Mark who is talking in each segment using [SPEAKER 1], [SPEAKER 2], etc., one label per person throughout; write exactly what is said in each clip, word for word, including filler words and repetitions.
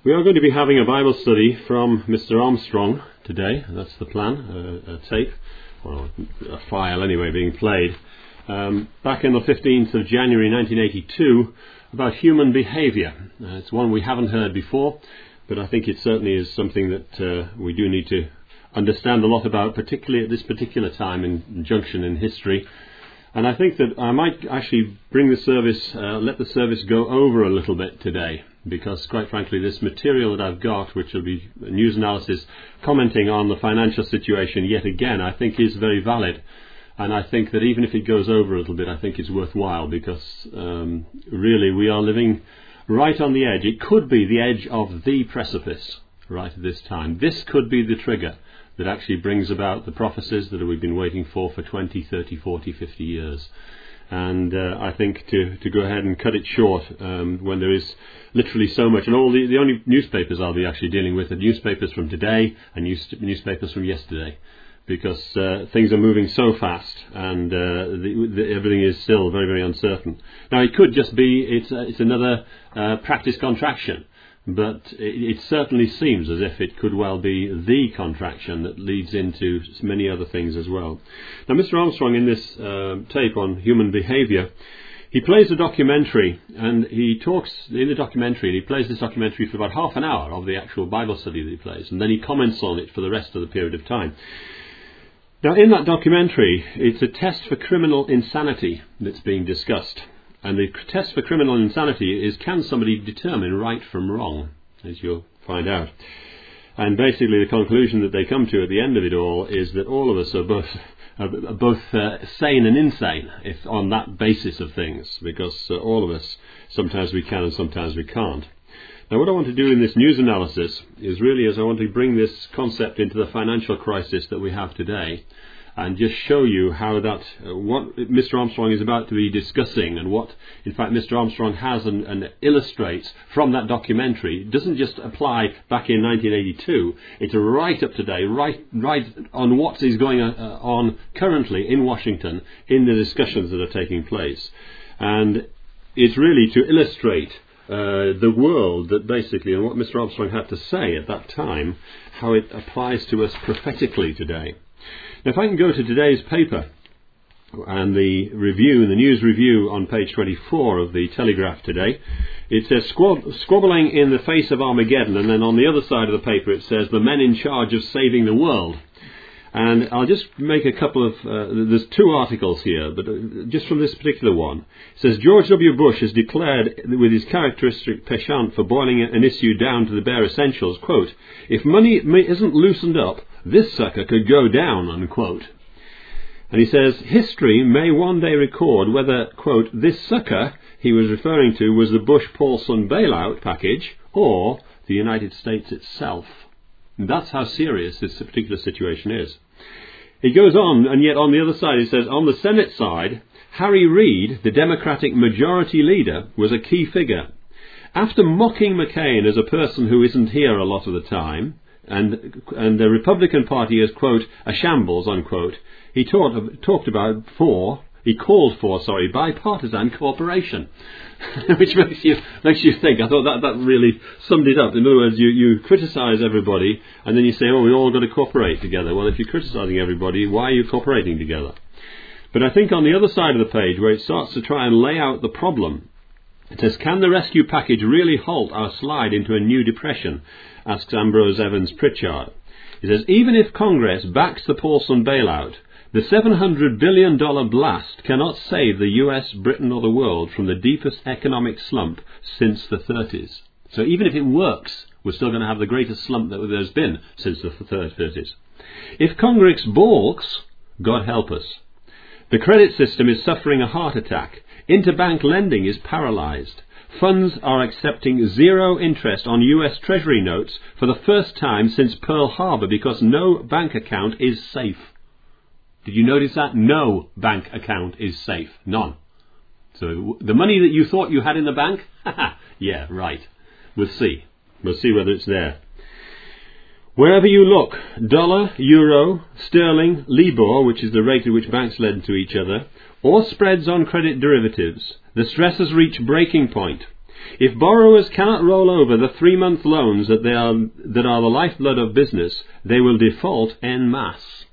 [SPEAKER 1] We are going to be having a Bible study from Mister Armstrong today. That's the plan, a, a tape, or a file anyway, being played. Um, back in the fifteenth of January nineteen eighty-two, about human behaviour. Uh, it's one we haven't heard before, but I think it certainly is something that uh, we do need to understand a lot about, particularly at this particular time in junction in history. And I think that I might actually bring the service, uh, let the service go over a little bit today, because quite frankly this material that I've got, which will be news analysis commenting on the financial situation yet again, I think is very valid. And I think that even if it goes over a little bit, I think it's worthwhile, because um, really we are living right on the edge. It could be the edge of the precipice right at this time. This could be the trigger that actually brings about the prophecies that we've been waiting for for twenty, thirty, forty, fifty years. And uh, I think to, to go ahead and cut it short um, when there is literally so much, and all the, the only newspapers I'll be actually dealing with are newspapers from today and news, newspapers from yesterday, because uh, things are moving so fast, and uh, the, the, everything is still very, very uncertain. Now, it could just be it's, uh, it's another uh, practice contraction, but it, it certainly seems as if it could well be the contraction that leads into many other things as well. Now, Mister Armstrong, in this uh, tape on human behaviour, he plays a documentary, and he talks in the documentary, and he plays this documentary for about half an hour of the actual Bible study that he plays, and then he comments on it for the rest of the period of time. Now, in that documentary, it's a test for criminal insanity that's being discussed. And the test for criminal insanity is, can somebody determine right from wrong, as you'll find out. And basically the conclusion that they come to at the end of it all is that all of us are both are both uh, sane and insane, if on that basis of things, because uh, all of us, sometimes we can and sometimes we can't. Now, what I want to do in this news analysis is really is I want to bring this concept into the financial crisis that we have today, and just show you how that, uh, what Mister Armstrong is about to be discussing, and what, in fact, Mister Armstrong has and, and illustrates from that documentary. It doesn't just apply back in nineteen eighty-two. It's right up to date, right, right on what is going uh, on currently in Washington in the discussions that are taking place. And it's really to illustrate uh, the world that basically, and what Mister Armstrong had to say at that time, how it applies to us prophetically today. Now, if I can go to today's paper and the review, the news review on page twenty-four of the Telegraph today, it says squab- squabbling in the face of Armageddon, and then on the other side of the paper it says the men in charge of saving the world. And I'll just make a couple of, uh, there's two articles here, but just from this particular one. It says George W. Bush has declared, with his characteristic penchant for boiling an issue down to the bare essentials, quote, if money isn't loosened up, this sucker could go down, unquote. And he says, history may one day record whether, quote, this sucker he was referring to was the Bush-Paulson bailout package or the United States itself. And that's how serious this particular situation is. He goes on, and yet on the other side he says, on the Senate side, Harry Reid, the Democratic majority leader, was a key figure. After mocking McCain as a person who isn't here a lot of the time, and and the Republican Party as, quote, a shambles, unquote, he taught, talked about for, he called for, sorry, bipartisan cooperation, which makes you makes you think. I thought that, that really summed it up. In other words, you, you criticise everybody, and then you say, oh, we all got to cooperate together. Well, if you're criticising everybody, why are you cooperating together? But I think on the other side of the page, where it starts to try and lay out the problem, it says, can the rescue package really halt our slide into a new depression? Asks Ambrose Evans Pritchard. He says, even if Congress backs the Paulson bailout, the seven hundred billion dollars blast cannot save the U S, Britain or the world from the deepest economic slump since the thirties. So even if it works, we're still going to have the greatest slump that there's been since the thirties. If Congress balks, God help us. The credit system is suffering a heart attack. Interbank lending is paralysed. Funds are accepting zero interest on U S Treasury notes for the first time since Pearl Harbor because no bank account is safe. Did you notice that? No bank account is safe. None. So the money that you thought you had in the bank? Yeah, right. We'll see. We'll see whether it's there. Wherever you look, dollar, euro, sterling, Libor, which is the rate at which banks lend to each other, or spreads on credit derivatives, the stress has reached breaking point. If borrowers cannot roll over the three-month loans that, they are, that are the lifeblood of business, they will default en masse.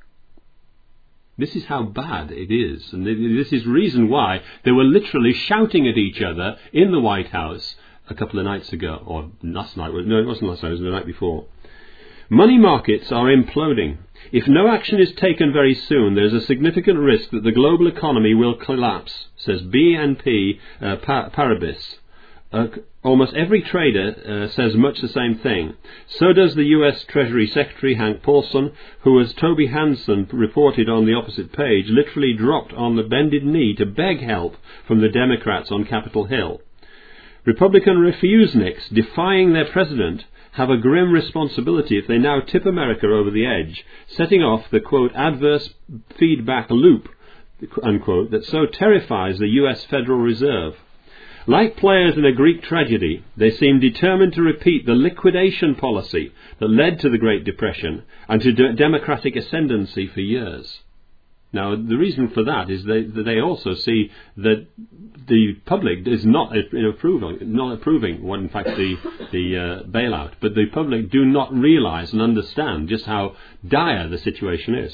[SPEAKER 1] This is how bad it is, and this is reason why they were literally shouting at each other in the White House a couple of nights ago, or last night. No, it wasn't last night, it was the night before. Money markets are imploding. If no action is taken very soon, there is a significant risk that the global economy will collapse, says B N P uh, Paribas. Uh, almost every trader uh, says much the same thing. So does the U S Treasury Secretary Hank Paulson, who, as Toby Hansen reported on the opposite page, literally dropped on the bended knee to beg help from the Democrats on Capitol Hill. Republican refuseniks, defying their president, have a grim responsibility if they now tip America over the edge, setting off the, quote, adverse feedback loop, unquote, that so terrifies the U S Federal Reserve. Like players in a Greek tragedy, they seem determined to repeat the liquidation policy that led to the Great Depression and to de- democratic ascendancy for years. Now, the reason for that is they, that they also see that the public is not approving, not approving what, in fact, the, the uh, bailout. But the public do not realize and understand just how dire the situation is.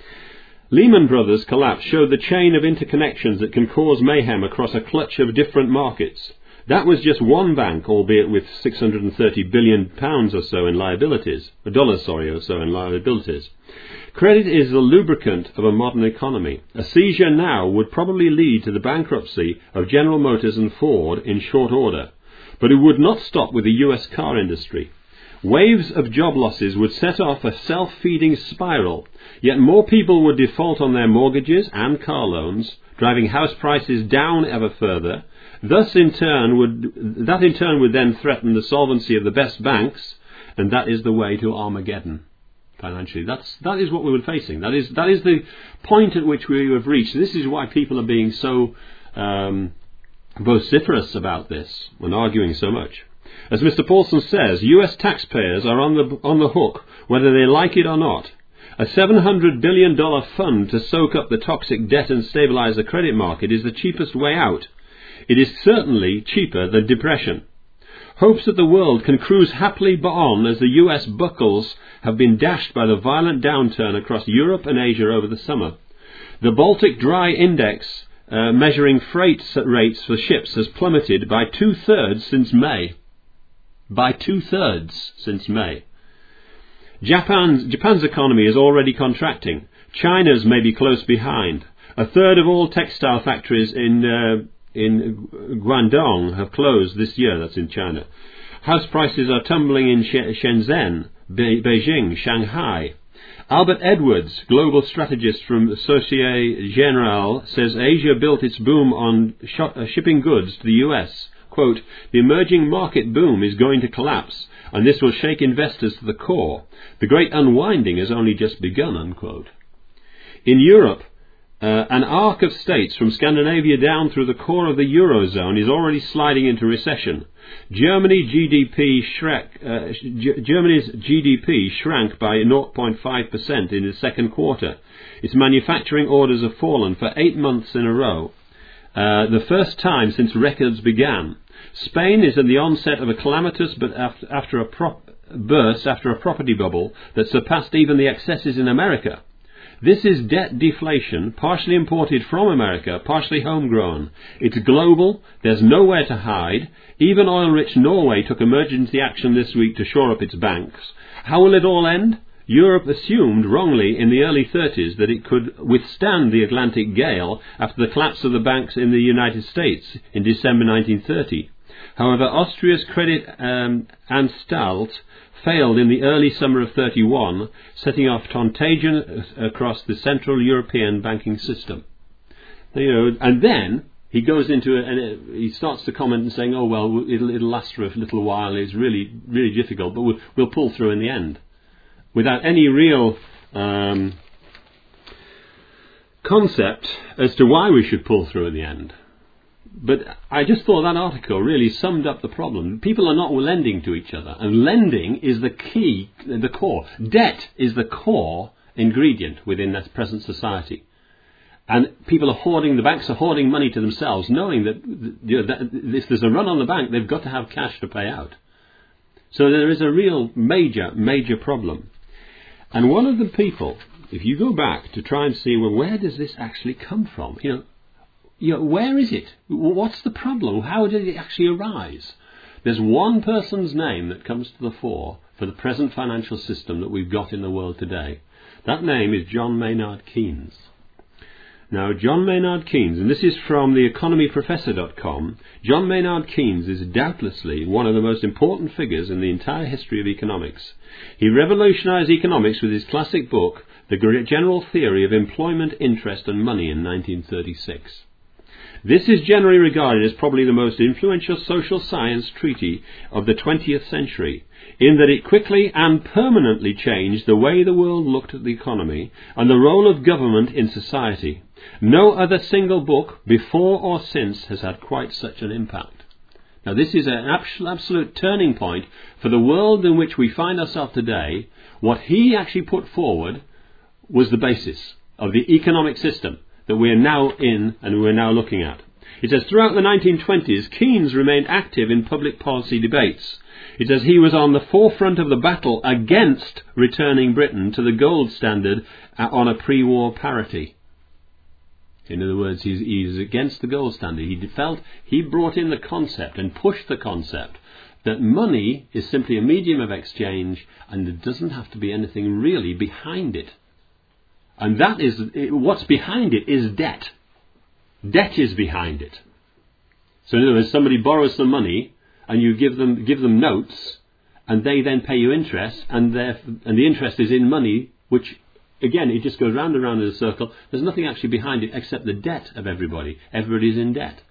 [SPEAKER 1] Lehman Brothers' collapse showed the chain of interconnections that can cause mayhem across a clutch of different markets. That was just one bank, albeit with six hundred thirty billion pounds or so in liabilities, dollars, sorry, or so in liabilities. Credit is the lubricant of a modern economy. A seizure now would probably lead to the bankruptcy of General Motors and Ford in short order. But it would not stop with the U S car industry. Waves of job losses would set off a self-feeding spiral, yet more people would default on their mortgages and car loans, driving house prices down ever further. Thus, in turn, would that in turn would then threaten the solvency of the best banks, and that is the way to Armageddon. Financially, that's that is what we were facing. That is that is the point at which we have reached. This is why people are being so um, vociferous about this and arguing so much. As Mister Paulson says, U S taxpayers are on the on the hook whether they like it or not. A seven hundred billion dollars fund to soak up the toxic debt and stabilize the credit market is the cheapest way out. It is certainly cheaper than depression. Hopes that the world can cruise happily on as the U S buckles have been dashed by the violent downturn across Europe and Asia over the summer. The Baltic Dry Index, uh, measuring freight rates for ships, has plummeted by two-thirds since May. By two-thirds since May. Japan's, Japan's economy is already contracting. China's may be close behind. A third of all textile factories in uh, in Guangdong have closed this year. That's in China. House prices are tumbling in Shenzhen, Be- Beijing, Shanghai. Albert Edwards, global strategist from Societe Generale, says Asia built its boom on sh- uh, shipping goods to the U S. Quote, the emerging market boom is going to collapse, and this will shake investors to the core. The great unwinding has only just begun, unquote. In Europe, uh, an arc of states from Scandinavia down through the core of the Eurozone is already sliding into recession. Germany G D P shrank, uh, G- Germany's G D P shrank by zero point five percent in the second quarter. Its manufacturing orders have fallen for eight months in a row. Uh, the first time since records began. Spain is at the onset of a calamitous but after, after a prop, burst after a property bubble that surpassed even the excesses in America. This is debt deflation, partially imported from America, partially homegrown. It's global, there's nowhere to hide. Even oil-rich Norway took emergency action this week to shore up its banks. How will it all end? Europe assumed wrongly in the early thirties that it could withstand the Atlantic gale after the collapse of the banks in the United States in December nineteen thirty. However, Austria's Credit um, Anstalt failed in the early summer of thirty-one, setting off contagion across the Central European banking system. You know, and then he goes into it and he starts to comment and saying, "Oh well, it'll, it'll last for a little while. It's really, really difficult, but we'll, we'll pull through in the end," without any real um, concept as to why we should pull through in the end. But I just thought that article really summed up the problem. People are not lending to each other, and lending is the key, the core. Debt is the core ingredient within that present society. And people are hoarding, the banks are hoarding money to themselves, knowing that, you know, that if there's a run on the bank, they've got to have cash to pay out. So there is a real major, major problem. And one of the people, if you go back to try and see, well, where does this actually come from? You know, you know, where is it? What's the problem? How did it actually arise? There's one person's name that comes to the fore for the present financial system that we've got in the world today. That name is John Maynard Keynes. Now, John Maynard Keynes, and this is from the economy professor dot com, John Maynard Keynes is doubtlessly one of the most important figures in the entire history of economics. He revolutionized economics with his classic book, The General Theory of Employment, Interest and Money, in nineteen thirty-six. This is generally regarded as probably the most influential social science treatise of the twentieth century, in that it quickly and permanently changed the way the world looked at the economy and the role of government in society. No other single book, before or since, has had quite such an impact. Now, this is an absolute turning point for the world in which we find ourselves today. What he actually put forward was the basis of the economic system that we are now in and we're now looking at. It says, throughout the nineteen twenties, Keynes remained active in public policy debates. It says he was on the forefront of the battle against returning Britain to the gold standard on a pre-war parity. In other words, he's, he's against the gold standard. He felt he brought in the concept and pushed the concept that money is simply a medium of exchange and there doesn't have to be anything really behind it. And that is, what's behind it is debt. Debt is behind it. So in other words, somebody borrows some money and you give them give them notes and they then pay you interest, and, and the interest is in money, which, again, it just goes round and round in a circle. There's nothing actually behind it except the debt of everybody. Everybody's in debt.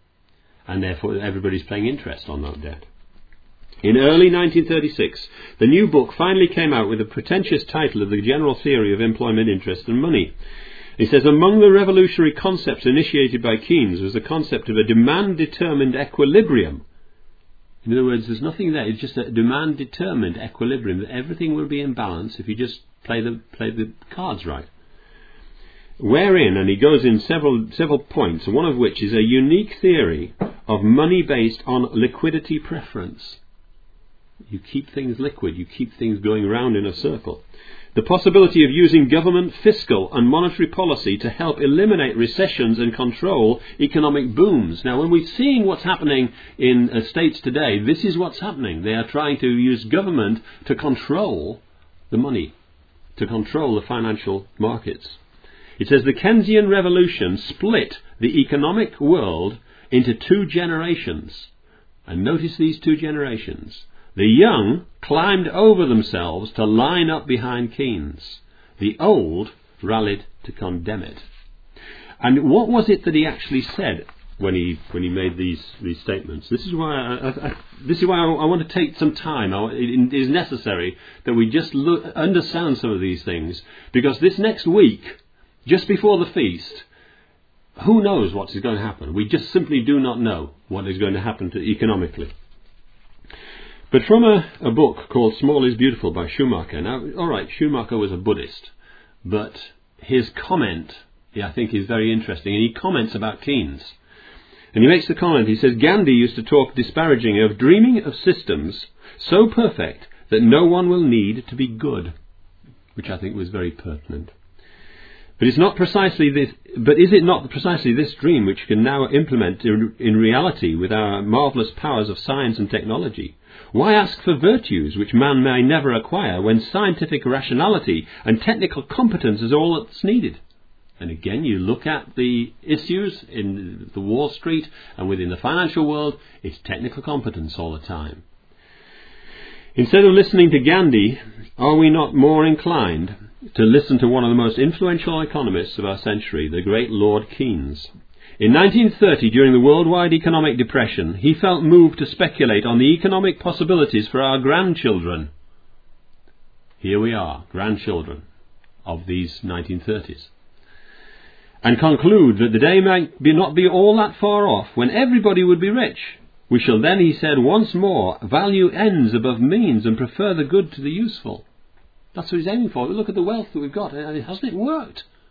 [SPEAKER 1] And therefore everybody's paying interest on that debt. In early nineteen thirty-six, the new book finally came out with the pretentious title of The General Theory of Employment, Interest and Money. It says, among the revolutionary concepts initiated by Keynes was the concept of a demand-determined equilibrium. In other words, there's nothing there. It's just a demand-determined equilibrium, that everything will be in balance if you just play the play the cards right. Wherein, and he goes in several several points, one of which is a unique theory of money based on liquidity preference. You keep things liquid, you keep things going round in a circle. The possibility of using government, fiscal and monetary policy to help eliminate recessions and control economic booms. Now, when we're seeing what's happening in uh, states today, this is what's happening. They are trying to use government to control the money, to control the financial markets. It says the Keynesian revolution split the economic world into two generations. And notice these two generations. The young climbed over themselves to line up behind Keynes. The old rallied to condemn it. And what was it that he actually said when he when he made these these statements? This is why I, I, I, this is why I, I want to take some time. I, it is necessary that we just look, understand some of these things, because this next week, just before the feast, who knows what is going to happen? We just simply do not know what is going to happen to economically. But from a, a book called Small is Beautiful by Schumacher. Now, all right, Schumacher was a Buddhist, but his comment, yeah, I think, is very interesting. And he comments about Keynes. And he makes the comment, he says, Gandhi used to talk disparaging of dreaming of systems so perfect that no one will need to be good, which I think was very pertinent. But it's not precisely this. But is it not precisely this dream which can now implement in, in reality with our marvellous powers of science and technology? Why ask for virtues which man may never acquire when scientific rationality and technical competence is all that's needed? And again, you look at the issues in the Wall Street and within the financial world, it's technical competence all the time. Instead of listening to Gandhi, are we not more inclined to listen to one of the most influential economists of our century, the great Lord Keynes? In nineteen thirty, during the worldwide economic depression, he felt moved to speculate on the economic possibilities for our grandchildren. Here we are, grandchildren of these nineteen thirties. And conclude that the day might be not be all that far off when everybody would be rich. We shall then, he said, once more value ends above means and prefer the good to the useful. That's what he's aiming for. Look at the wealth that we've got. Hasn't it worked?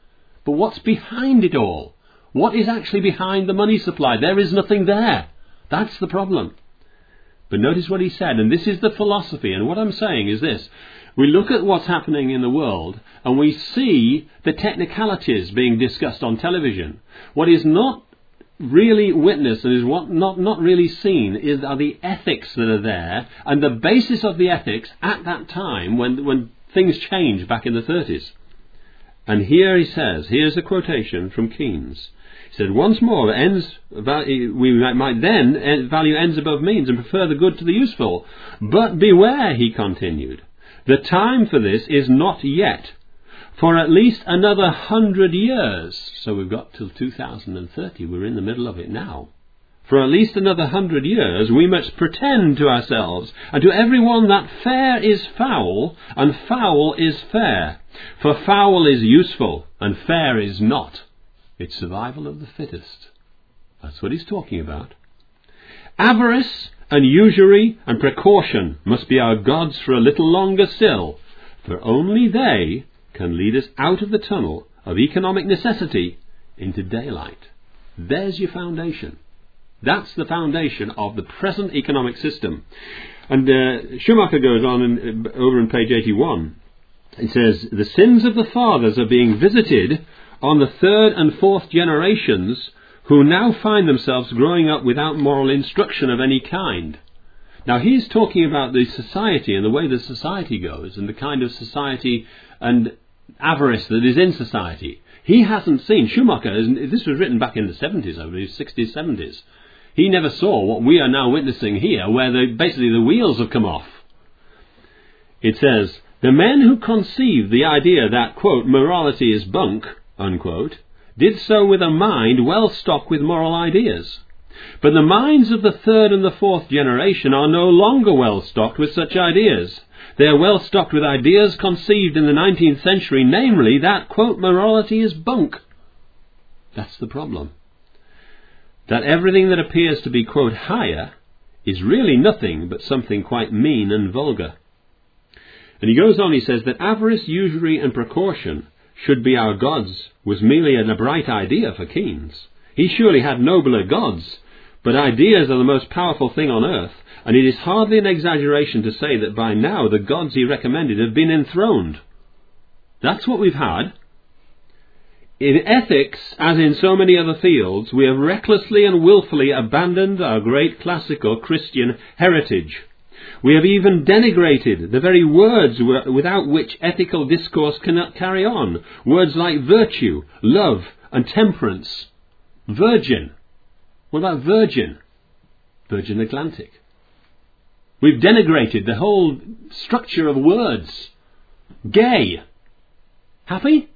[SPEAKER 1] But what's behind it all? What is actually behind the money supply? There is nothing there. That's the problem. But notice what he said, and this is the philosophy, and what I'm saying is this. We look at what's happening in the world, and we see the technicalities being discussed on television. What is not really witnessed and is what not, not really seen is are the ethics that are there, and the basis of the ethics at that time when, when things changed back in the thirties. And here he says, here's a quotation from Keynes. He said, once more, ends, we might then value ends above means and prefer the good to the useful. But beware, he continued, the time for this is not yet. For at least another hundred years, so we've got till two thousand thirty, we're in the middle of it now. For at least another hundred years we must pretend to ourselves and to everyone that fair is foul and foul is fair. For foul is useful and fair is not. It's survival of the fittest. That's what he's talking about. Avarice and usury and precaution must be our gods for a little longer still, for only they can lead us out of the tunnel of economic necessity into daylight. There's your foundation. That's the foundation of the present economic system. And uh, Schumacher goes on in, over in page eighty-one. It says, the sins of the fathers are being visited on the third and fourth generations who now find themselves growing up without moral instruction of any kind. Now he's talking about the society and the way the society goes and the kind of society and avarice that is in society. He hasn't seen, Schumacher, this was written back in the seventies, over the sixties, seventies. He never saw what we are now witnessing here, where the, basically the wheels have come off. It says, the men who conceived the idea that, quote, morality is bunk, unquote, did so with a mind well stocked with moral ideas. But the minds of the third and the fourth generation are no longer well stocked with such ideas. They are well stocked with ideas conceived in the nineteenth century, namely that, quote, morality is bunk. That's the problem. That everything that appears to be, quote, higher is really nothing but something quite mean and vulgar. And he goes on, he says that avarice, usury and precaution should be our gods was merely a bright idea for Keynes. He surely had nobler gods, but ideas are the most powerful thing on earth, and it is hardly an exaggeration to say that by now the gods he recommended have been enthroned. That's what we've had. In ethics, as in so many other fields, we have recklessly and willfully abandoned our great classical Christian heritage. We have even denigrated the very words without which ethical discourse cannot carry on. Words like virtue, love, and temperance. Virgin. What about virgin? Virgin Atlantic. We've denigrated the whole structure of words. Gay. Happy?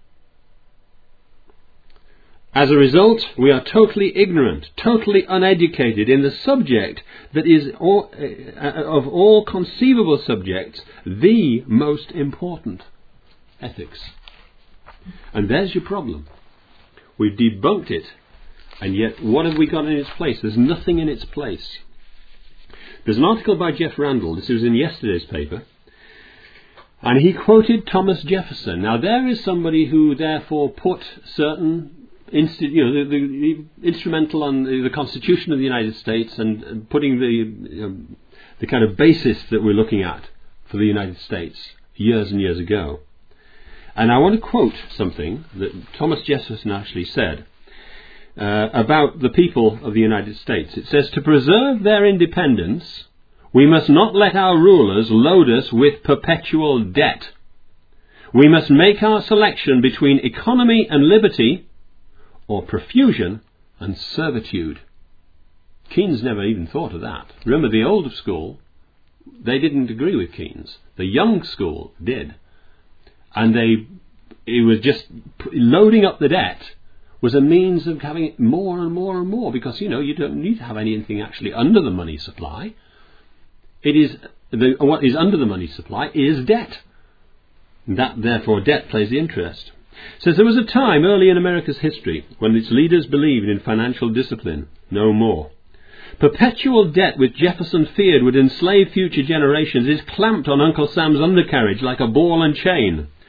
[SPEAKER 1] As a result, we are totally ignorant, totally uneducated in the subject that is, all, uh, of all conceivable subjects, the most important, ethics. And there's your problem. We've debunked it, and yet what have we got in its place? There's nothing in its place. There's an article by Jeff Randall, this was in yesterday's paper, and he quoted Thomas Jefferson. Now there is somebody who therefore put certain Inst- you know, the, the, the instrumental on the, the Constitution of the United States and, and putting the you know, the kind of basis that we're looking at for the United States years and years ago. And I want to quote something that Thomas Jefferson actually said uh, about the people of the United States. It says, to preserve their independence, we must not let our rulers load us with perpetual debt. We must make our selection between economy and liberty, or profusion and servitude. Keynes never even thought of that. Remember, the old school, they didn't agree with Keynes. The young school did. And they, it was just loading up the debt was a means of having more and more and more, because, you know, you don't need to have anything actually under the money supply. It is, the, what is under the money supply is debt. That, therefore, debt plays the interest. Says there was a time early in America's history when its leaders believed in financial discipline, no more. Perpetual debt, which Jefferson feared would enslave future generations, is clamped on Uncle Sam's undercarriage like a ball and chain.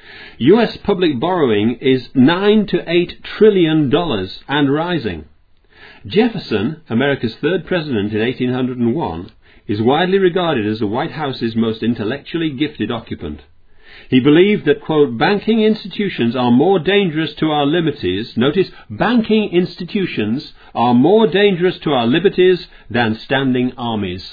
[SPEAKER 1] U S public borrowing is nine to eight trillion dollars and rising. Jefferson, America's third president in eighteen oh one, is widely regarded as the White House's most intellectually gifted occupant. He believed that, quote, banking institutions are more dangerous to our liberties. Notice, banking institutions are more dangerous to our liberties than standing armies.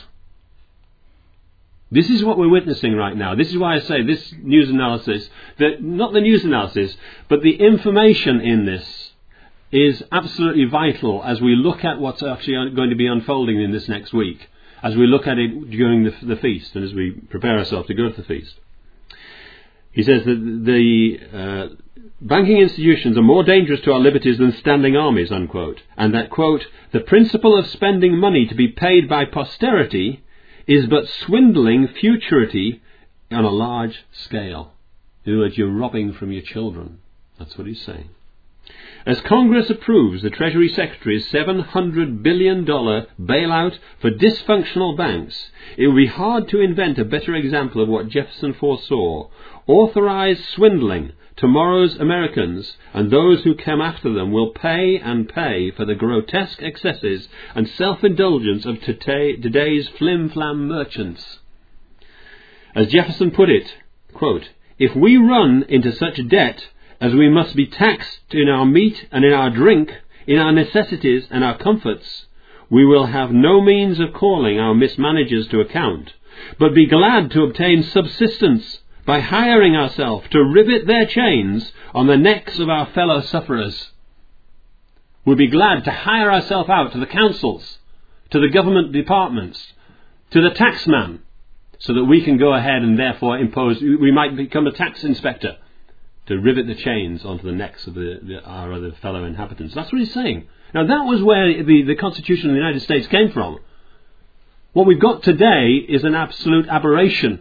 [SPEAKER 1] This is what we're witnessing right now. This is why I say this news analysis, that not the news analysis, but the information in this is absolutely vital as we look at what's actually going to be unfolding in this next week, as we look at it during the, the feast and as we prepare ourselves to go to the feast. He says that the uh, banking institutions are more dangerous to our liberties than standing armies, unquote, and that, quote, the principle of spending money to be paid by posterity is but swindling futurity on a large scale. In other words, you're robbing from your children. That's what he's saying. As Congress approves the Treasury Secretary's seven hundred billion dollars bailout for dysfunctional banks, it will be hard to invent a better example of what Jefferson foresaw. Authorized swindling. Tomorrow's Americans and those who come after them will pay and pay for the grotesque excesses and self-indulgence of today's flim-flam merchants. As Jefferson put it, quote, if we run into such debt as we must be taxed in our meat and in our drink, in our necessities and our comforts, we will have no means of calling our mismanagers to account, but be glad to obtain subsistence by hiring ourselves to rivet their chains on the necks of our fellow sufferers. We'll be glad to hire ourselves out to the councils, to the government departments, to the taxman, so that we can go ahead and therefore impose, we might become a tax inspector, to rivet the chains onto the necks of the, the, our other fellow inhabitants. That's what he's saying. Now that was where the, the Constitution of the United States came from. What we've got today is an absolute aberration.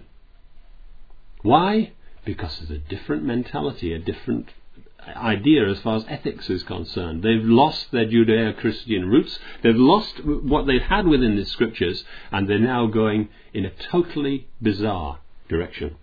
[SPEAKER 1] Why? Because there's a different mentality, a different idea as far as ethics is concerned. They've lost their Judeo-Christian roots. They've lost what they've had within the scriptures, and they're now going in a totally bizarre direction.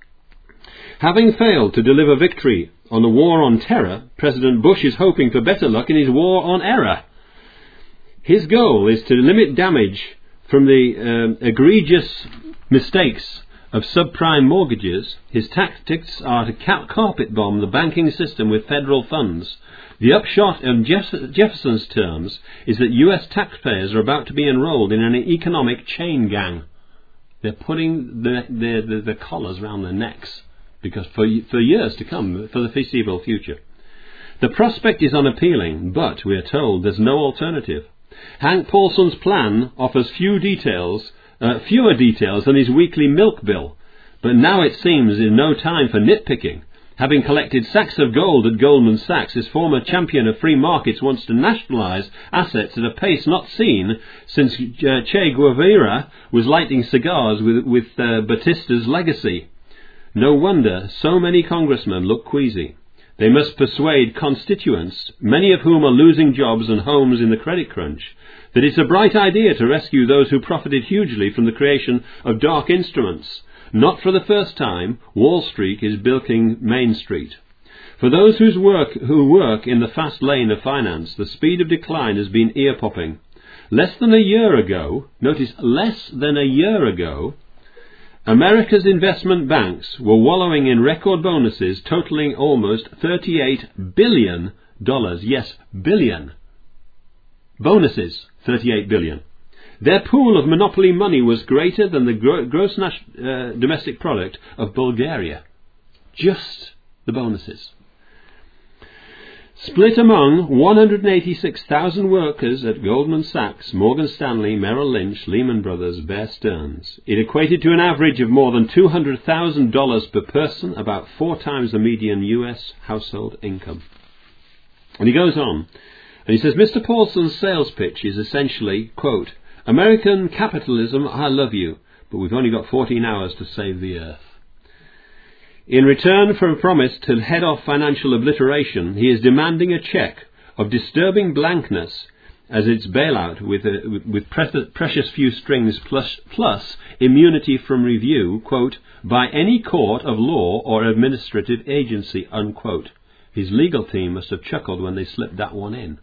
[SPEAKER 1] Having failed to deliver victory on the war on terror, President Bush is hoping for better luck in his war on error. His goal is to limit damage from the um, egregious mistakes of subprime mortgages. His tactics are to carpet bomb the banking system with federal funds. The upshot in Jeff- Jefferson's terms is that U S taxpayers are about to be enrolled in an economic chain gang. They're putting the, the, the, the collars around their necks because for, for years to come, for the foreseeable future. The prospect is unappealing, but we are told there's no alternative. Hank Paulson's plan offers few details Uh, fewer details than his weekly milk bill, but now it seems is no time for nitpicking. Having collected sacks of gold at Goldman Sachs, his former champion of free markets wants to nationalize assets at a pace not seen since uh, Che Guevara was lighting cigars with, with uh, Batista's legacy. No wonder so many congressmen look queasy. They must persuade constituents, many of whom are losing jobs and homes in the credit crunch, that it's a bright idea to rescue those who profited hugely from the creation of dark instruments. Not for the first time, Wall Street is bilking Main Street. For those whose work, who work in the fast lane of finance, the speed of decline has been ear-popping. Less than a year ago, notice less than a year ago, America's investment banks were wallowing in record bonuses totaling almost thirty-eight billion dollars. Yes, billion. Bonuses, thirty-eight billion dollars. Their pool of monopoly money was greater than the gro- gross nat- uh, domestic product of Bulgaria. Just the bonuses. Split among one hundred eighty-six thousand workers at Goldman Sachs, Morgan Stanley, Merrill Lynch, Lehman Brothers, Bear Stearns, it equated to an average of more than two hundred thousand dollars per person, about four times the median U S household income. And he goes on, and he says, Mister Paulson's sales pitch is essentially, quote, American capitalism, I love you, but we've only got fourteen hours to save the earth. In return for a promise to head off financial obliteration, he is demanding a check of disturbing blankness as its bailout with, a, with, with pre- precious few strings plus, plus immunity from review, quote, by any court of law or administrative agency, unquote. His legal team must have chuckled when they slipped that one in.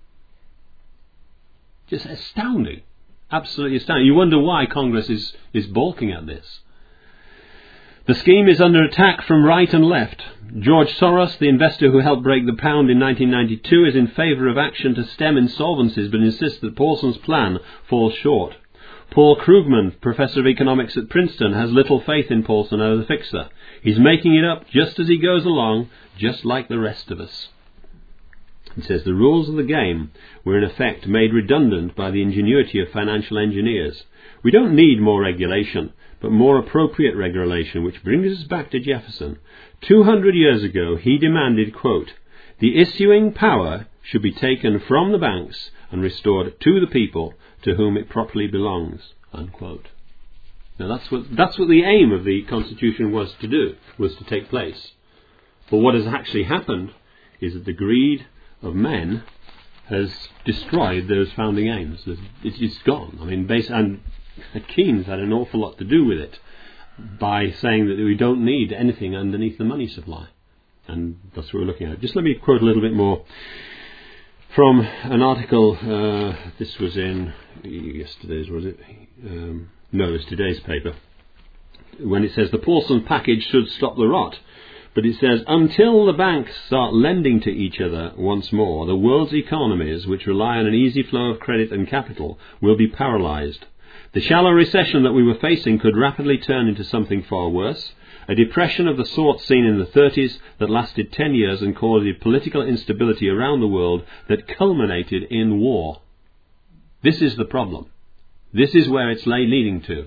[SPEAKER 1] Just astounding. Absolutely astounding. You wonder why Congress is, is balking at this. The scheme is under attack from right and left. George Soros, the investor who helped break the pound in nineteen ninety-two, is in favour of action to stem insolvencies but insists that Paulson's plan falls short. Paul Krugman, Professor of Economics at Princeton, has little faith in Paulson as a fixer. He's making it up just as he goes along, just like the rest of us. He says the rules of the game were in effect made redundant by the ingenuity of financial engineers. We don't need more regulation, but more appropriate regulation, which brings us back to Jefferson. Two hundred years ago he demanded, quote, the issuing power should be taken from the banks and restored to the people to whom it properly belongs, unquote. Now that's what, that's what the aim of the Constitution was to do, was to take place. But what has actually happened is that the greed of men has destroyed those founding aims. It's gone. I mean, base, and Keynes had an awful lot to do with it by saying that we don't need anything underneath the money supply. And that's what we're looking at. Just let me quote a little bit more from an article. Uh, this was in yesterday's, was it? Um, no, it's today's paper. When it says the Paulson package should stop the rot. But it says, until the banks start lending to each other once more, the world's economies, which rely on an easy flow of credit and capital, will be paralysed. The shallow recession that we were facing could rapidly turn into something far worse, a depression of the sort seen in the thirties that lasted ten years and caused political instability around the world that culminated in war. This is the problem. This is where it's leading to.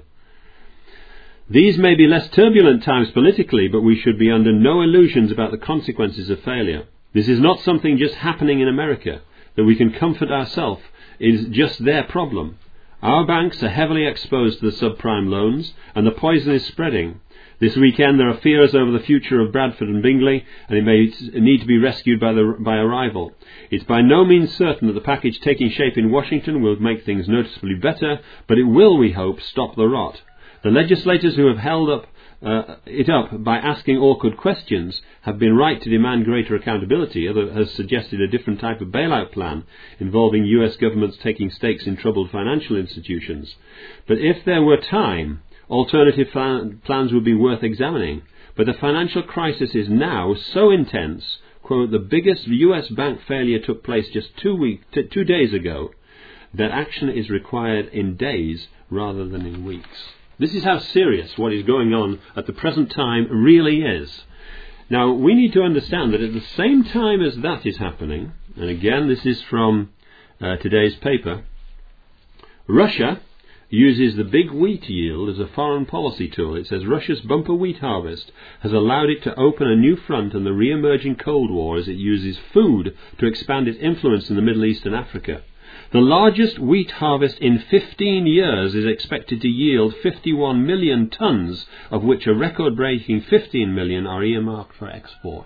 [SPEAKER 1] These may be less turbulent times politically, but we should be under no illusions about the consequences of failure. This is not something just happening in America, that we can comfort ourselves is just their problem. Our banks are heavily exposed to the subprime loans, and the poison is spreading. This weekend there are fears over the future of Bradford and Bingley, and it may need to be rescued by, the, by a rival. It's by no means certain that the package taking shape in Washington will make things noticeably better, but it will, we hope, stop the rot. The legislators who have held up uh, it up by asking awkward questions have been right to demand greater accountability. Others has suggested a different type of bailout plan involving U S governments taking stakes in troubled financial institutions. But if there were time, alternative fa- plans would be worth examining. But the financial crisis is now so intense, quote, the biggest U S bank failure took place just two, week, t- two days ago, that action is required in days rather than in weeks. This is how serious what is going on at the present time really is. Now, we need to understand that at the same time as that is happening, and again this is from uh, today's paper, Russia uses the big wheat yield as a foreign policy tool. It says Russia's bumper wheat harvest has allowed it to open a new front in the re-emerging Cold War as it uses food to expand its influence in the Middle East and Africa. The largest wheat harvest in fifteen years is expected to yield fifty-one million tonnes, of which a record-breaking fifteen million are earmarked for export.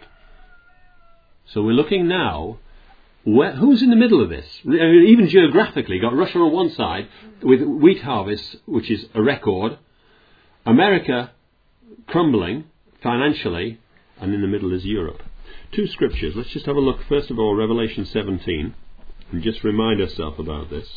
[SPEAKER 1] So we're looking now, where, who's in the middle of this? Even geographically, got Russia on one side with wheat harvests, which is a record, America crumbling financially, and in the middle is Europe. Two scriptures. Let's just have a look, first of all, Revelation seventeen. And just remind ourselves about this.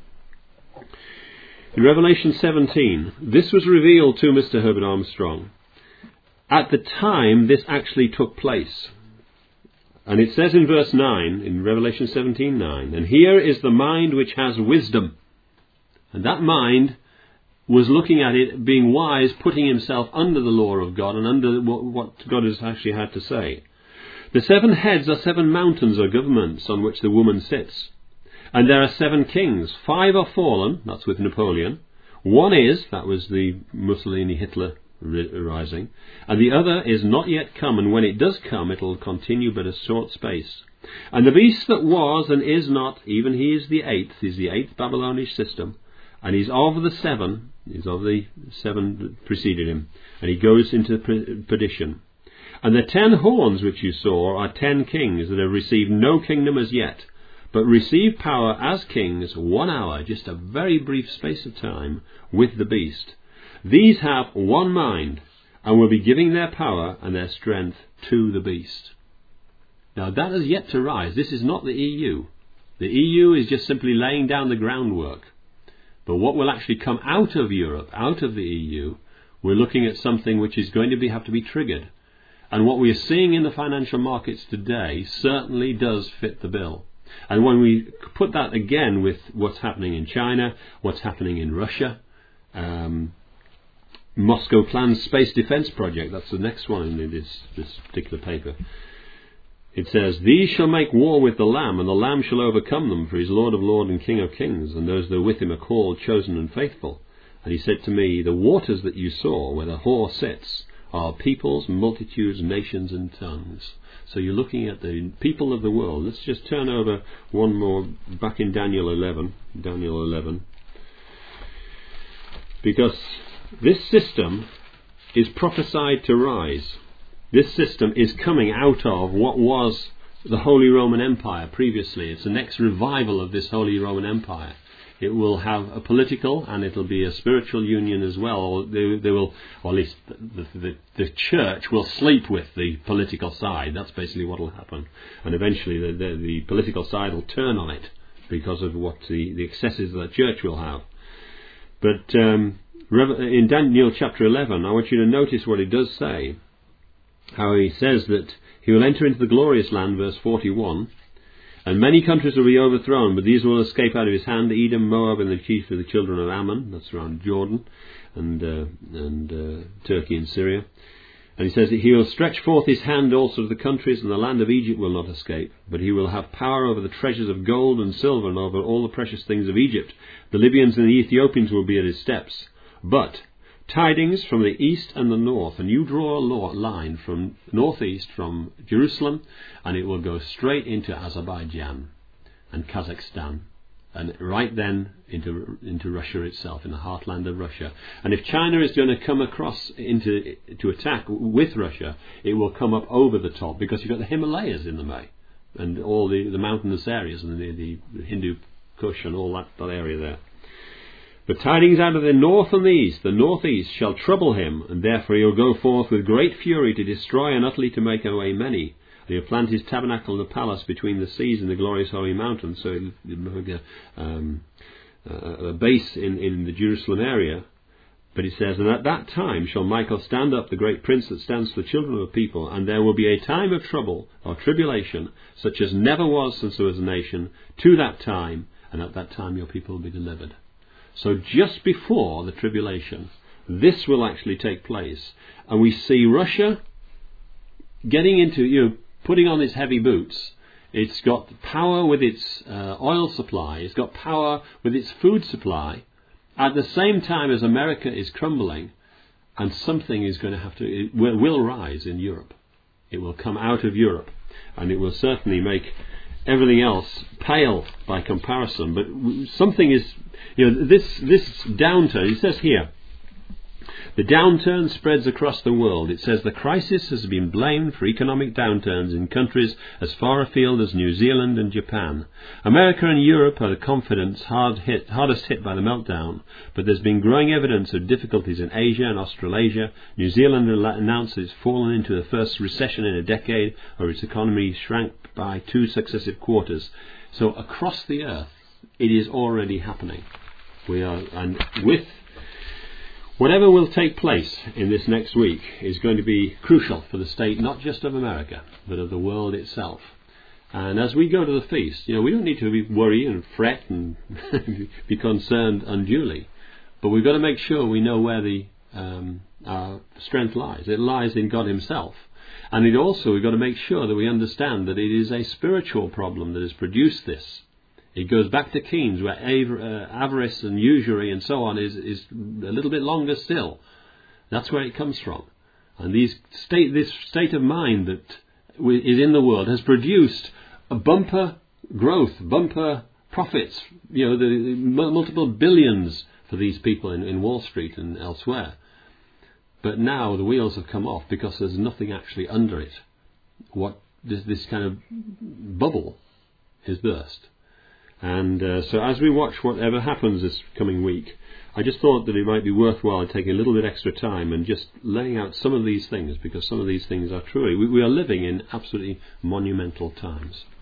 [SPEAKER 1] In Revelation seventeen, this was revealed to Mister Herbert Armstrong at the time this actually took place. And it says in verse nine, in Revelation seventeen nine, and here is the mind which has wisdom. And that mind was looking at it, being wise, putting himself under the law of God and under what, what God has actually had to say. The seven heads are seven mountains or governments on which the woman sits. And there are seven kings. Five are fallen, that's with Napoleon. One is, that was the Mussolini-Hitler rising. And the other is not yet come, and when it does come, it will continue but a short space. And the beast that was and is not, even he is the eighth, is the eighth Babylonish system. And he's of the seven, he's of the seven that preceded him. And he goes into perdition. And the ten horns which you saw are ten kings that have received no kingdom as yet, but receive power as kings one hour, just a very brief space of time, with the beast. These have one mind, and will be giving their power and their strength to the beast. Now that is yet to rise. This is not the E U. The E U is just simply laying down the groundwork. But what will actually come out of Europe, out of the E U, we're looking at something which is going to be, have to be triggered. And what we are seeing in the financial markets today certainly does fit the bill. And when we put that again with what's happening in China, what's happening in Russia, um, Moscow plans space defense project, that's the next one in this, this particular paper. It says, these shall make war with the Lamb, and the Lamb shall overcome them, for he is Lord of lords and King of kings, and those that are with him are called, chosen and faithful. And he said to me, the waters that you saw, where the whore sits, are peoples, multitudes, nations and tongues. So you're looking at the people of the world. Let's just turn over one more, back in Daniel eleven. Daniel eleven. Because this system is prophesied to rise. This system is coming out of what was the Holy Roman Empire previously. It's the next revival of this Holy Roman Empire. It will have a political and it'll be a spiritual union as well. Or they, they will, or at least the, the, the church will sleep with the political side. That's basically what will happen. And eventually the, the, the political side will turn on it because of what the, the excesses that the church will have. But um, in Daniel chapter eleven, I want you to notice what it does say. How he says that he will enter into the glorious land, verse forty-one, and many countries will be overthrown, but these will escape out of his hand, Edom, Moab, and the chief of the children of Ammon, that's around Jordan, and uh, and uh, Turkey and Syria. And he says that he will stretch forth his hand also to the countries, and the land of Egypt will not escape, but he will have power over the treasures of gold and silver, and over all the precious things of Egypt. The Libyans and the Ethiopians will be at his steps. But tidings from the east and the north, and you draw a line from northeast from Jerusalem, and it will go straight into Azerbaijan and Kazakhstan, and right then into into Russia itself, in the heartland of Russia. And if China is going to come across into to attack with Russia, it will come up over the top, because you've got the Himalayas in the way, and all the, the mountainous areas, and the, the Hindu Kush and all that, that area there. But tidings out of the north and the east, the northeast shall trouble him, and therefore he will go forth with great fury to destroy and utterly to make away many. And he will plant his tabernacle in the palace between the seas and the glorious holy mountain. So it will be um, a base in, in the Jerusalem area. But it says, and at that time shall Michael stand up, the great prince that stands for the children of the people, and there will be a time of trouble or tribulation, such as never was since there was a nation, to that time, and at that time your people will be delivered. So just before the tribulation, this will actually take place. And we see Russia getting into, you know, putting on its heavy boots. It's got power with its uh, oil supply. It's got power with its food supply. At the same time as America is crumbling, and something is going to have to, it will, will rise in Europe. It will come out of Europe, and it will certainly make everything else pale by comparison. But something is, you know, this this downturn, it says here, the downturn spreads across the world. It says the crisis has been blamed for economic downturns in countries as far afield as New Zealand and Japan. America and Europe are the confidence hard hit, hardest hit by the meltdown, but there's been growing evidence of difficulties in Asia and Australasia. New Zealand announced it's fallen into the first recession in a decade, or its economy shrank by two successive quarters. So across the earth, it is already happening. We are, and with whatever will take place in this next week is going to be crucial for the state, not just of America, but of the world itself. And as we go to the feast, you know, we don't need to be worry and fret and be concerned unduly, but we've got to make sure we know where the um, our strength lies. It lies in God Himself. And it also, we've got to make sure that we understand that it is a spiritual problem that has produced this. It goes back to Keynes, where avarice and usury and so on is, is a little bit longer still. That's where it comes from. And these state, this state of mind that is in the world has produced a bumper growth, bumper profits, you know, the, the multiple billions for these people in, in Wall Street and elsewhere. But now the wheels have come off because there's nothing actually under it. What this, this kind of bubble is burst. And uh, so as we watch whatever happens this coming week, I just thought that it might be worthwhile taking a little bit extra time and just laying out some of these things, because some of these things are true. We, we are living in absolutely monumental times.